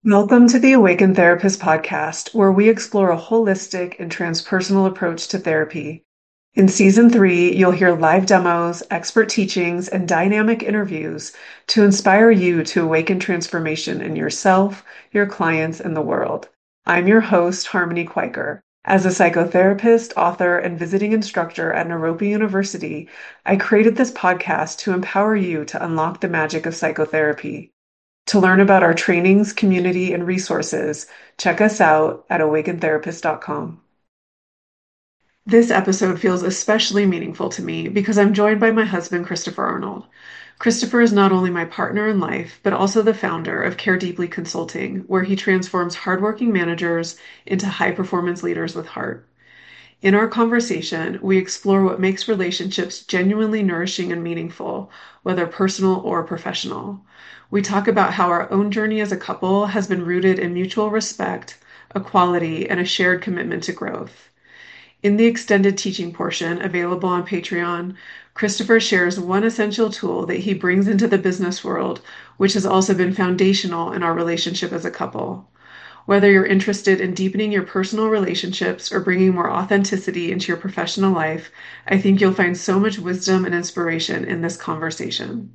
Welcome to the Awaken Therapist podcast, where we explore a holistic and transpersonal approach to therapy. In season 3, you'll hear live demos, expert teachings, and dynamic interviews to inspire you to awaken transformation in yourself, your clients, and the world. I'm your host, Harmony Quaker. As a psychotherapist, author, and visiting instructor at Naropa University, I created this podcast to empower you to unlock the magic of psychotherapy. To learn about our trainings, community, and resources, check us out at awakentherapist.com. This episode feels especially meaningful to me because I'm joined by my husband, Christopher Arnold. Christopher is not only my partner in life, but also the founder of Care Deeply Consulting, where he transforms hardworking managers into high-performance leaders with heart. In our conversation, we explore what makes relationships genuinely nourishing and meaningful, whether personal or professional. We talk about how our own journey as a couple has been rooted in mutual respect, equality, and a shared commitment to growth. In the extended teaching portion available on Patreon, Christopher shares one essential tool that he brings into the business world, which has also been foundational in our relationship as a couple. Whether you're interested in deepening your personal relationships or bringing more authenticity into your professional life, I think you'll find so much wisdom and inspiration in this conversation.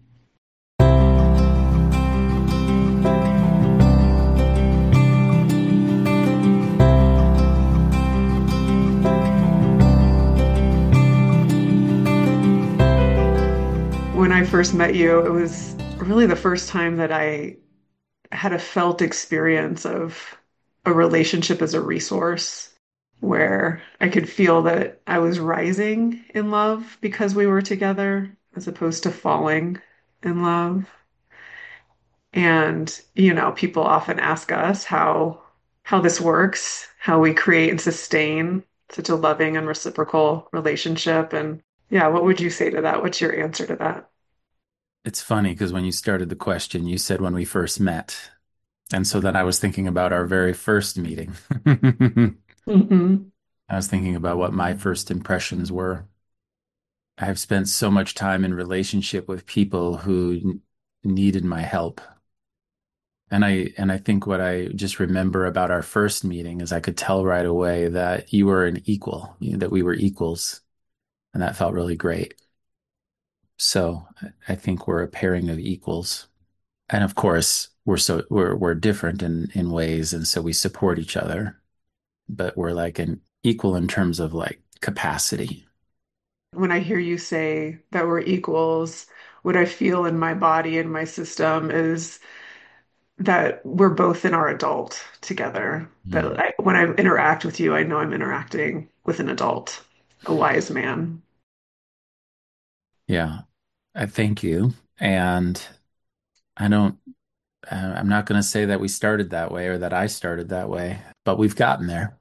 When I first met you, it was really the first time that I had a felt experience of a relationship as a resource where I could feel that I was rising in love because we were together as opposed to falling in love. And, people often ask us how this works, how we create and sustain such a loving and reciprocal relationship. And yeah, what would you say to that? What's your answer to that? It's funny because when you started the question, you said when we first met. And so then I was thinking about our very first meeting. Hmm. I was thinking about what my first impressions were. I've spent so much time in relationship with people who needed my help. And I think what I just remember about our first meeting is I could tell right away that you were an equal, that we were equals, and that felt really great. So I think we're a pairing of equals. And of course, we're different in ways, and so we support each other, but we're like an equal in terms of like capacity. When I hear you say that we're equals, what I feel in my body and my system is that we're both in our adult together. Mm. When I interact with you, I know I'm interacting with an adult, a wise man. Yeah, I thank you. And I don't, I'm not going to say that we started that way or that I started that way, but we've gotten there.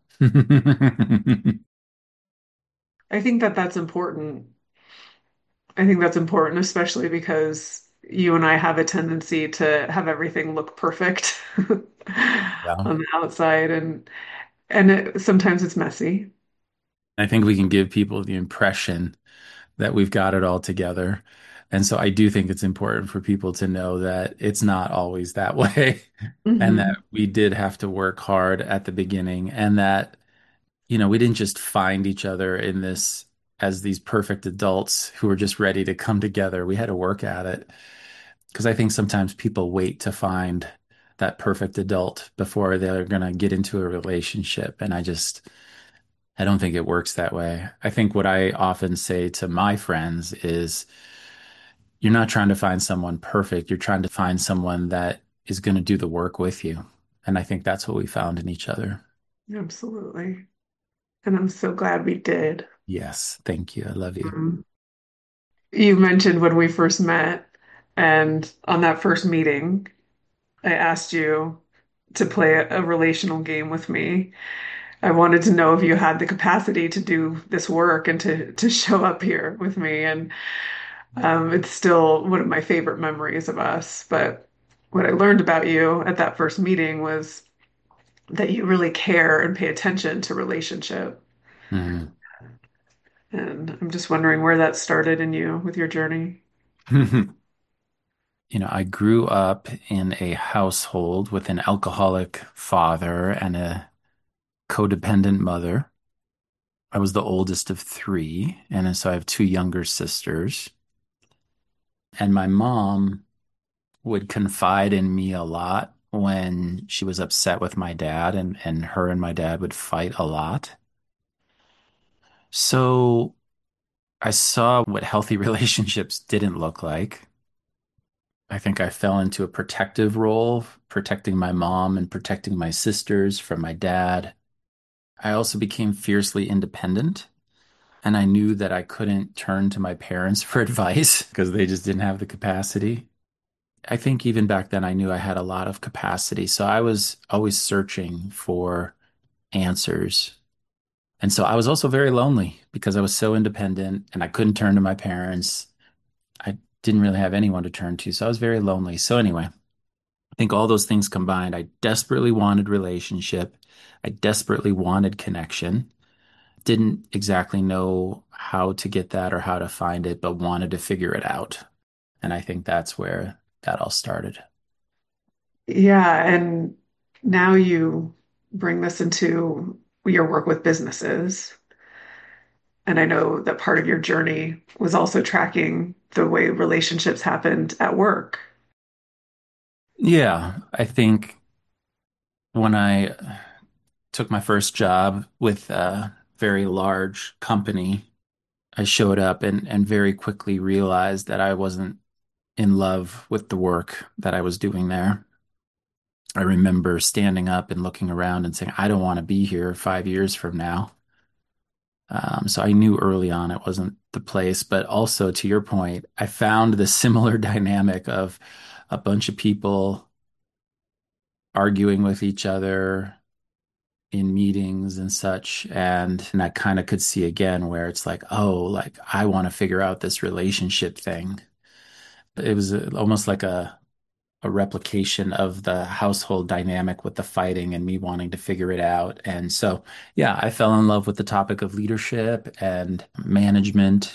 I think that that's important. I think that's important, especially because you and I have a tendency to have everything look perfect Yeah. on the outside, and sometimes it's messy. I think we can give people the impression that we've got it all together. And so I do think it's important for people to know that it's not always that way and that Hmm. we did have to work hard at the beginning and that, we didn't just find each other in this as these perfect adults who were just ready to come together. We had to work at it because I think sometimes people wait to find that perfect adult before they're going to get into a relationship. And I don't think it works that way. I think what I often say to my friends is you're not trying to find someone perfect. You're trying to find someone that is going to do the work with you. And I think that's what we found in each other. Absolutely. And I'm so glad we did. Yes. Thank you. I love you. Um, you mentioned when we first met, and on that first meeting, I asked you to play a relational game with me. I wanted to know if you had the capacity to do this work and to show up here with me. And it's still one of my favorite memories of us. But what I learned about you at that first meeting was that you really care and pay attention to relationship. Mhm. And I'm just wondering where that started in you with your journey. I grew up in a household with an alcoholic father and a codependent mother. I was the oldest of three, and so I have two younger sisters. And my mom would confide in me a lot when she was upset with my dad, and her and my dad would fight a lot. So I saw what healthy relationships didn't look like. I think I fell into a protective role, protecting my mom and protecting my sisters from my dad. I also became fiercely independent, and I knew that I couldn't turn to my parents for advice because they just didn't have the capacity. I think even back then I knew I had a lot of capacity, so I was always searching for answers. And so I was also very lonely because I was so independent and I couldn't turn to my parents. I didn't really have anyone to turn to, so I was very lonely. So anyway, I think all those things combined, I desperately wanted relationship. I desperately wanted connection. Didn't exactly know how to get that or how to find it, but wanted to figure it out. And I think that's where that all started. Yeah, and now you bring this into your work with businesses. And I know that part of your journey was also tracking the way relationships happened at work. Yeah, I think when I took my first job with a very large company, I showed up and very quickly realized that I wasn't in love with the work that I was doing there. I remember standing up and looking around and saying, I don't want to be here 5 years from now. So I knew early on it wasn't the place, but also to your point, I found the similar dynamic of a bunch of people arguing with each other in meetings and such. And I kind of could see again where it's like, oh, like I want to figure out this relationship thing. It was almost like a replication of the household dynamic with the fighting and me wanting to figure it out. And so, yeah, I fell in love with the topic of leadership and management,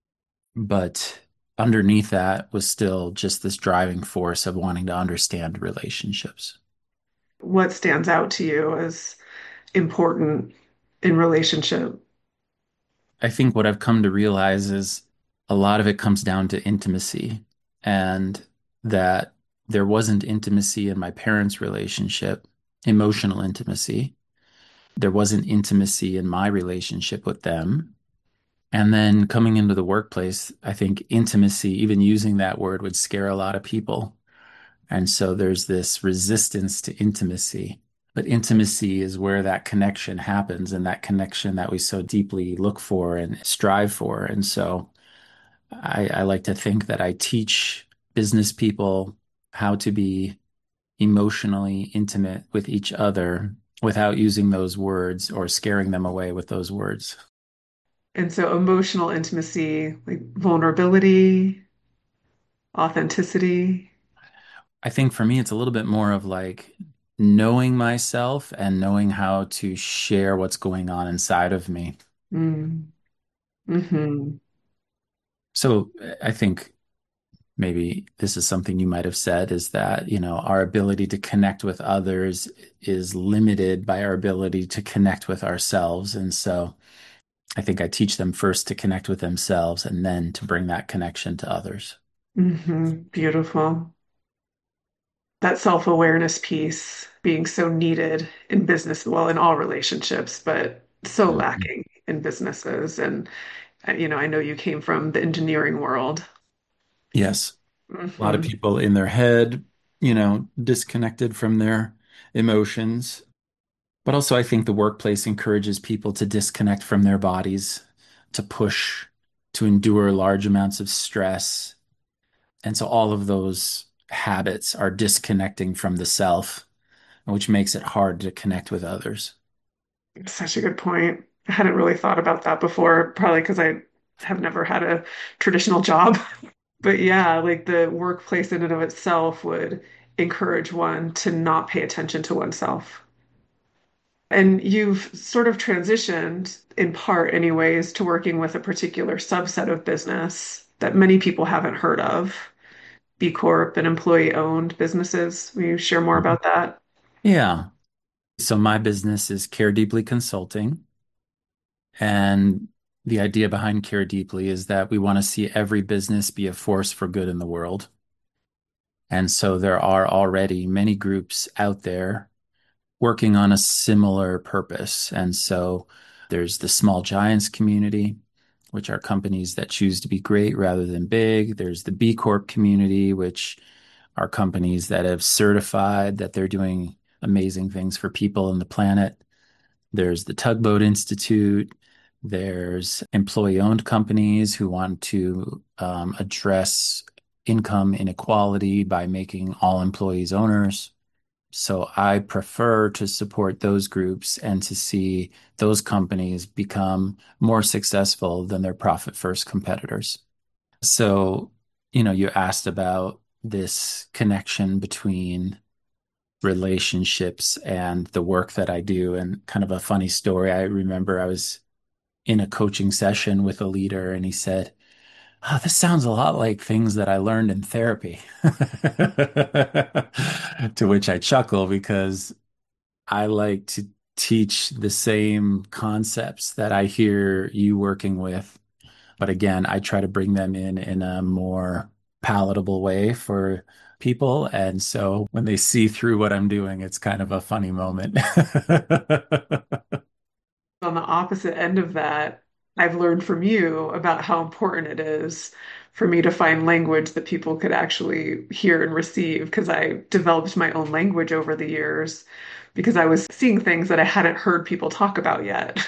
but underneath that was still just this driving force of wanting to understand relationships. What stands out to you as important in relationship? I think what I've come to realize is a lot of it comes down to intimacy, and that there wasn't intimacy in my parents' relationship, emotional intimacy. There wasn't intimacy in my relationship with them. And then coming into the workplace, I think intimacy, even using that word, would scare a lot of people. And so there's this resistance to intimacy. But intimacy is where that connection happens, and that connection that we so deeply look for and strive for. And so I like to think that I teach business people how to be emotionally intimate with each other without using those words or scaring them away with those words. And so emotional intimacy, like vulnerability, authenticity. I think for me, it's a little bit more of like knowing myself and knowing how to share what's going on inside of me. Mm. Hmm. So I think maybe this is something you might have said is that, our ability to connect with others is limited by our ability to connect with ourselves. And so I think I teach them first to connect with themselves and then to bring that connection to others. Hmm. Beautiful. That self-awareness piece being so needed in business, well, in all relationships, but so Mhm. lacking in businesses. And, I know you came from the engineering world. Yes. A lot of Hmm. people in their head, disconnected from their emotions. But also, I think the workplace encourages people to disconnect from their bodies, to push, to endure large amounts of stress. And so all of those habits are disconnecting from the self, which makes it hard to connect with others. Such a good point. I hadn't really thought about that before, probably because I have never had a traditional job. But yeah, like the workplace in and of itself would encourage one to not pay attention to oneself. And you've sort of transitioned, in part, anyways, to working with a particular subset of business that many people haven't heard of. B Corp and employee owned businesses. Will you share more Mhm. about that? Yeah. So my business is Care Deeply Consulting. And the idea behind Care Deeply is that we want to see every business be a force for good in the world. And so there are already many groups out there working on a similar purpose. And so there's the Small Giants community, which are companies that choose to be great rather than big. There's the B Corp community, which are companies that have certified that they're doing amazing things for people and the planet. There's the Tugboat Institute. There's employee owned companies who want to address income inequality by making all employees owners. So I prefer to support those groups and to see those companies become more successful than their profit first competitors. So, you asked about this connection between relationships and the work that I do. And kind of a funny story. I remember I was in a coaching session with a leader and he said, "Oh, this sounds a lot like things that I learned in therapy." To which I chuckle because I like to teach the same concepts that I hear you working with. But again, I try to bring them in a more palatable way for people. And so when they see through what I'm doing, it's kind of a funny moment. On the opposite end of that, I've learned from you about how important it is for me to find language that people could actually hear and receive because I developed my own language over the years because I was seeing things that I hadn't heard people talk about yet.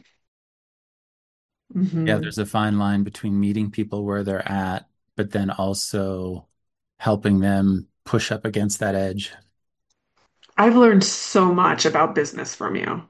Yeah, hmm there's a fine line between meeting people where they're at, but then also helping them push up against that edge. I've learned so much about business from you.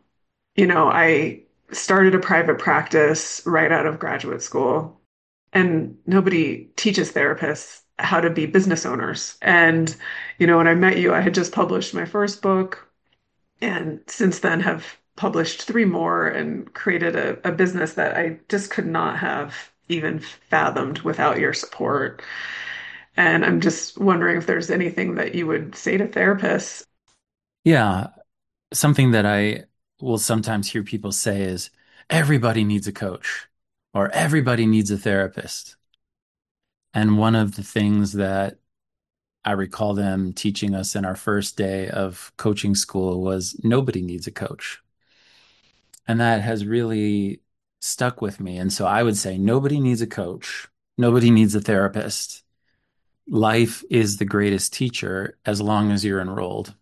I started a private practice right out of graduate school, and nobody teaches therapists how to be business owners. And, when I met you, I had just published my first book, and since then have published three more and created a business that I just could not have even fathomed without your support. And I'm just wondering if there's anything that you would say to therapists. Yeah, something that I will sometimes hear people say is everybody needs a coach or everybody needs a therapist. And one of the things that I recall them teaching us in our first day of coaching school was nobody needs a coach. And that has really stuck with me. And so I would say nobody needs a coach, nobody needs a therapist. Life is the greatest teacher as long as you're enrolled.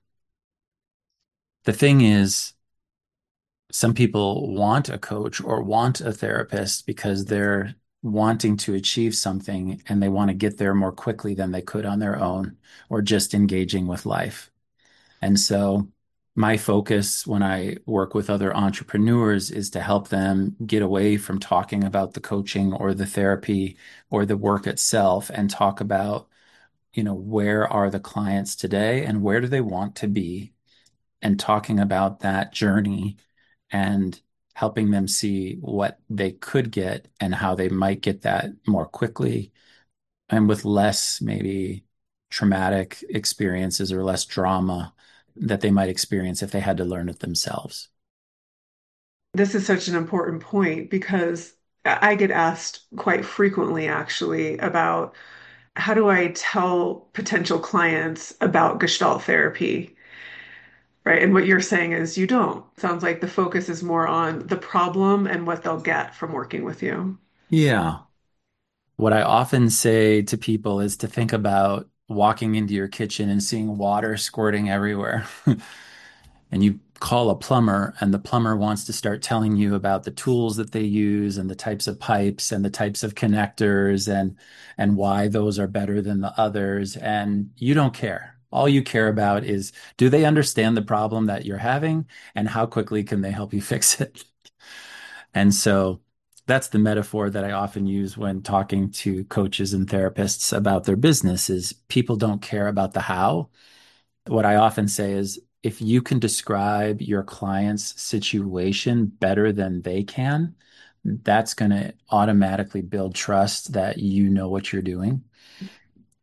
The thing is, some people want a coach or want a therapist because they're wanting to achieve something and they want to get there more quickly than they could on their own or just engaging with life. And so my focus when I work with other entrepreneurs is to help them get away from talking about the coaching or the therapy or the work itself and talk about, where are the clients today and where do they want to be, and talking about that journey and helping them see what they could get and how they might get that more quickly and with less maybe traumatic experiences or less drama that they might experience if they had to learn it themselves. This is such an important point because I get asked quite frequently, actually, about how do I tell potential clients about Gestalt therapy, right? And what you're saying is you don't. Sounds like the focus is more on the problem and what they'll get from working with you. Yeah. What I often say to people is to think about walking into your kitchen and seeing water squirting everywhere. And you call a plumber, and the plumber wants to start telling you about the tools that they use and the types of pipes and the types of connectors and why those are better than the others. And you don't care. All you care about is do they understand the problem that you're having and how quickly can they help you fix it? And so that's the metaphor that I often use when talking to coaches and therapists about their business is people don't care about the how. What I often say is if you can describe your client's situation better than they can, that's going to automatically build trust that you know what you're doing.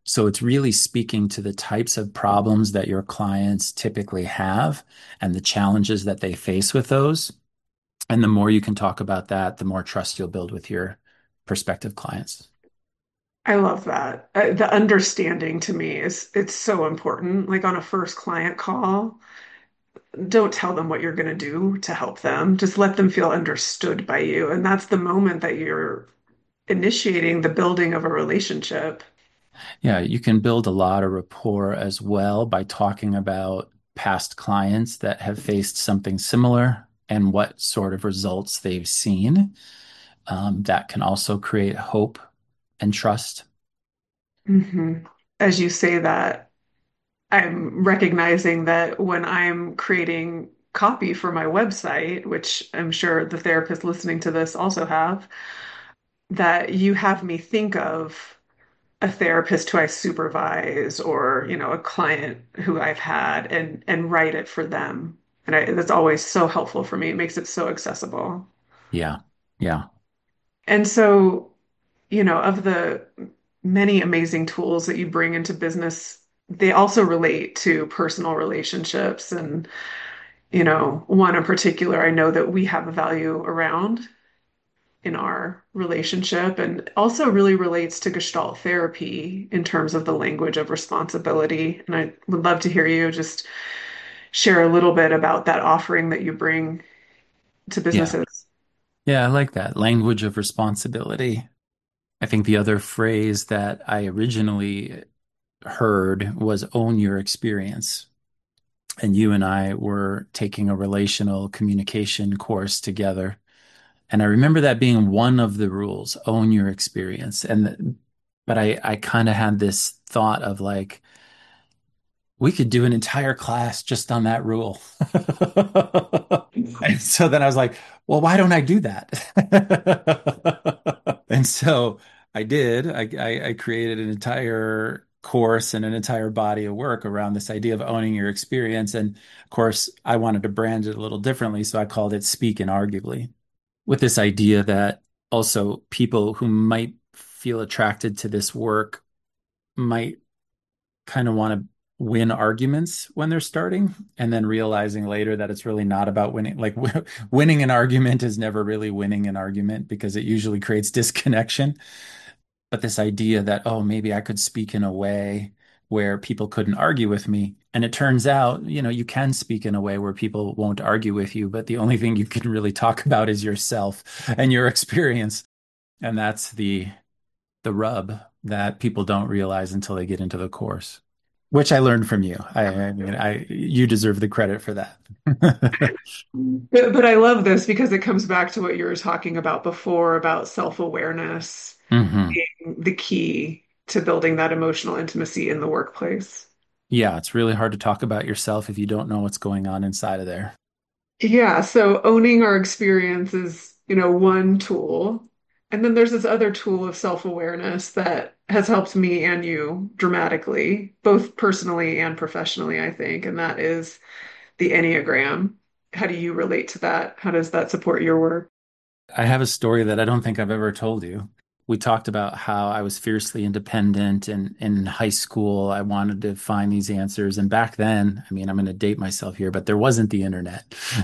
So it's really speaking to the types of problems that your clients typically have and the challenges that they face with those. And the more you can talk about that, the more trust you'll build with your prospective clients. I love that. The understanding to me is it's so important. Like on a first client call, don't tell them what you're going to do to help them. Just let them feel understood by you. And that's the moment that you're initiating the building of a relationship. Yeah, you can build a lot of rapport as well by talking about past clients that have faced something similar and what sort of results they've seen. That can also create hope and trust. Hmm. As you say that, I'm recognizing that when I'm creating copy for my website, which I'm sure the therapists listening to this also have, that you have me think of a therapist who I supervise or, a client who I've had and write it for them. And that's always so helpful for me. It makes it so accessible. Yeah. Yeah. And so, of the many amazing tools that you bring into business, they also relate to personal relationships. And, one in particular, I know that we have a value around in our relationship and also really relates to Gestalt therapy in terms of the language of responsibility. And I would love to hear you just share a little bit about that offering that you bring to Yeah. businesses. Yeah, I like that language of responsibility. I think the other phrase that I originally heard was own your experience. And you and I were taking a relational communication course together. And I remember that being one of the rules, own your experience. But I kind of had this thought of like, we could do an entire class just on that rule. And so then I was like, well, why don't I do that? And so I did. I created an entire course and an entire body of work around this idea of owning your experience. And of course, I wanted to brand it a little differently. So I called it Speak and Arguably, with this idea that also people who might feel attracted to this work might kind of want to win arguments when they're starting and then realizing later that it's really not about winning. Like winning an argument is never really winning an argument because it usually creates disconnection. But this idea that, oh, maybe I could speak in a way where people couldn't argue with me. And it turns out, you can speak in a way where people won't argue with you, but the only thing you can really talk about is yourself and your experience. And that's the rub that people don't realize until they get into the course, which I learned from you. I mean, you deserve the credit for that. But I love this because it comes back to what you were talking about before about self-awareness Hmm. being the key to building that emotional intimacy in the workplace. Yeah, it's really hard to talk about yourself if you don't know what's going on inside of there. Yeah, so owning our experience is, one tool. And then there's this other tool of self-awareness that has helped me and you dramatically, both personally and professionally, I think, and that is the Enneagram. How do you relate to that? How does that support your work? I have a story that I don't think I've ever told you. We talked about how I was fiercely independent and in high school I wanted to find these answers. And back then, I mean, I'm going to date myself here, but there wasn't the internet.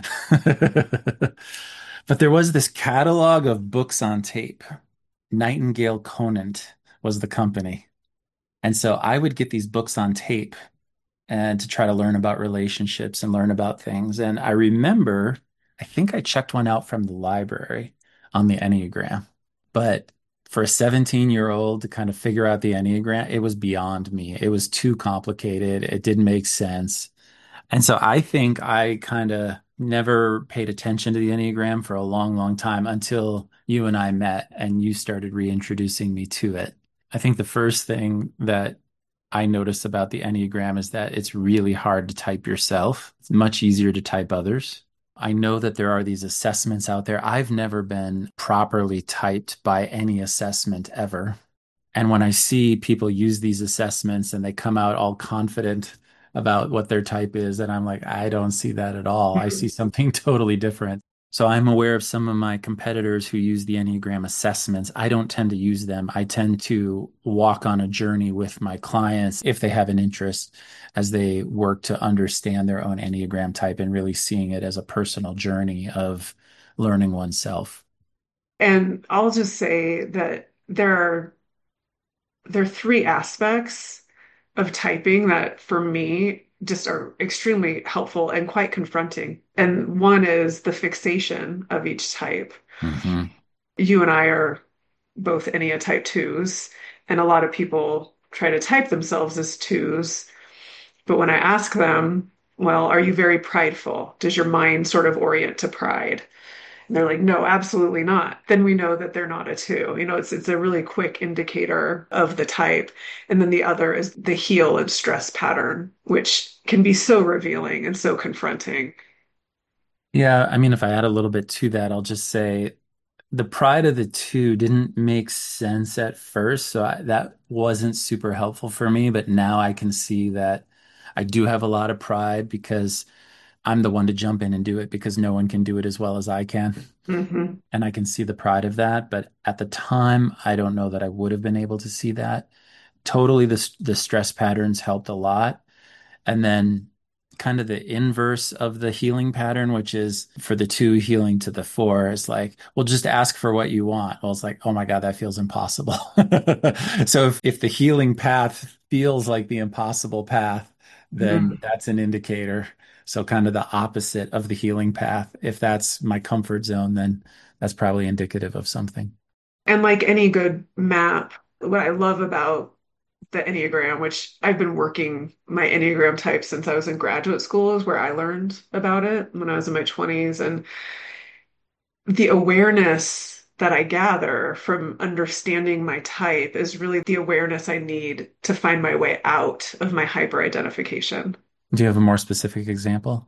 But there was this catalog of books on tape. Nightingale Conant was the company. And so I would get these books on tape and to try to learn about relationships and learn about things. And I remember, I think I checked one out from the library on the Enneagram. But for a 17-year-old to kind of figure out the Enneagram, it was beyond me. It was too complicated. It didn't make sense. And so I think I kind of never paid attention to the Enneagram for a long, long time until you and I met and you started reintroducing me to it. I think the first thing that I noticed about the Enneagram is that it's really hard to type yourself. It's much easier to type others. I know that there are these assessments out there. I've never been properly typed by any assessment ever. And when I see people use these assessments and they come out all confident about what their type is, and I'm like, I don't see that at all. I see something totally different. So I'm aware of some of my competitors who use the Enneagram assessments. I don't tend to use them. I tend to walk on a journey with my clients if they have an interest as they work to understand their own Enneagram type and really seeing it as a personal journey of learning oneself. And I'll just say that there are three aspects of typing that for me just are extremely helpful and quite confronting. And one is the fixation of each type. Hmm. You and I are both Ennea type twos, and a lot of people try to type themselves as twos. But when I ask them, well, are you very prideful? Does your mind sort of orient to pride? And they're like, no, absolutely not. Then we know that they're not a two. It's a really quick indicator of the type. And then the other is the heel and stress pattern, which can be so revealing and so confronting. Yeah, I mean, if I add a little bit to that, I'll just say the pride of the two didn't make sense at first, so that wasn't super helpful for me. But now I can see that I do have a lot of pride because I'm the one to jump in and do it because no one can do it as well as I can. Hmm. And I can see the pride of that. But at the time, I don't know that I would have been able to see that. Totally, the stress patterns helped a lot. And then kind of the inverse of the healing pattern, which is for the two healing to the four, is like, well, just ask for what you want. Well, it's like, oh my God, that feels impossible. So if the healing path feels like the impossible path, then that's an indicator. So kind of the opposite of the healing path. If that's my comfort zone, then that's probably indicative of something. And like any good map, what I love about the Enneagram, which I've been working my Enneagram type since I was in graduate school, is where I learned about it when I was in my 20s. And the awareness that I gather from understanding my type is really the awareness I need to find my way out of my hyper identification. Do you have a more specific example?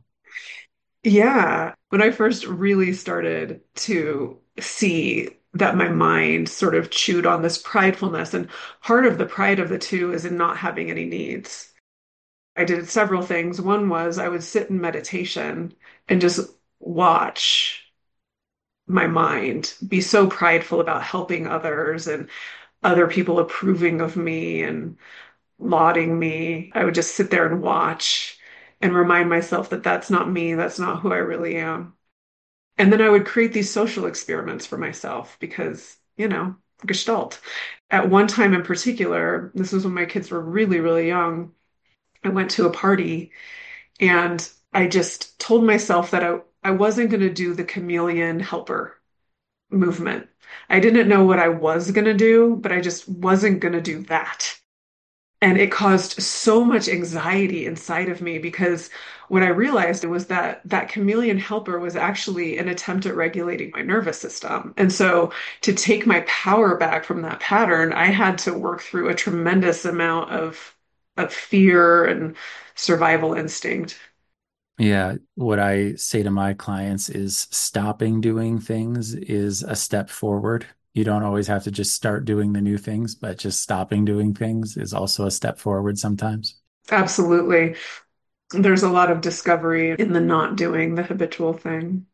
Yeah, when I first really started to see that my mind sort of chewed on this pridefulness, and part of the pride of the two is in not having any needs. I did several things. One was I would sit in meditation and just watch my mind be so prideful about helping others and other people approving of me and lauding me. I would just sit there and watch and remind myself that that's not me, that's not who I really am. And then I would create these social experiments for myself because, Gestalt. At one time in particular, this was when my kids were really, really young. I went to a party and I just told myself that I wasn't going to do the chameleon helper movement. I didn't know what I was going to do, but I just wasn't going to do that. And it caused so much anxiety inside of me because what I realized was that that chameleon helper was actually an attempt at regulating my nervous system. And so to take my power back from that pattern, I had to work through a tremendous amount of fear and survival instinct. Yeah, what I say to my clients is stopping doing things is a step forward. You don't always have to just start doing the new things, but just stopping doing things is also a step forward sometimes. Absolutely. There's a lot of discovery in the not doing the habitual thing.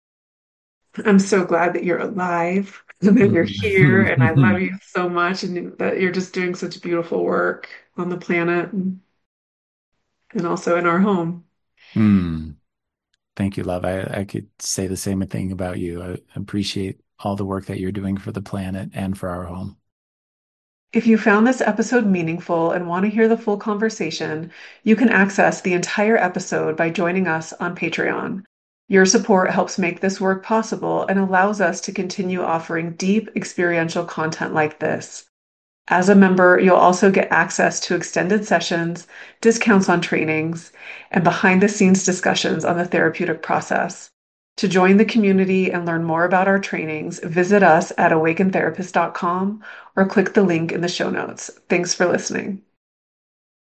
I'm so glad that you're alive and that you're here, and I love you so much, and that you're just doing such beautiful work on the planet and also in our home. Hmm. Thank you, love. I could say the same thing about you. I appreciate all the work that you're doing for the planet and for our home. If you found this episode meaningful and want to hear the full conversation, you can access the entire episode by joining us on Patreon. Your support helps make this work possible and allows us to continue offering deep experiential content like this. As a member, you'll also get access to extended sessions, discounts on trainings, and behind the scenes discussions on the therapeutic process. To join the community and learn more about our trainings, visit us at awakentherapist.com or click the link in the show notes. Thanks for listening.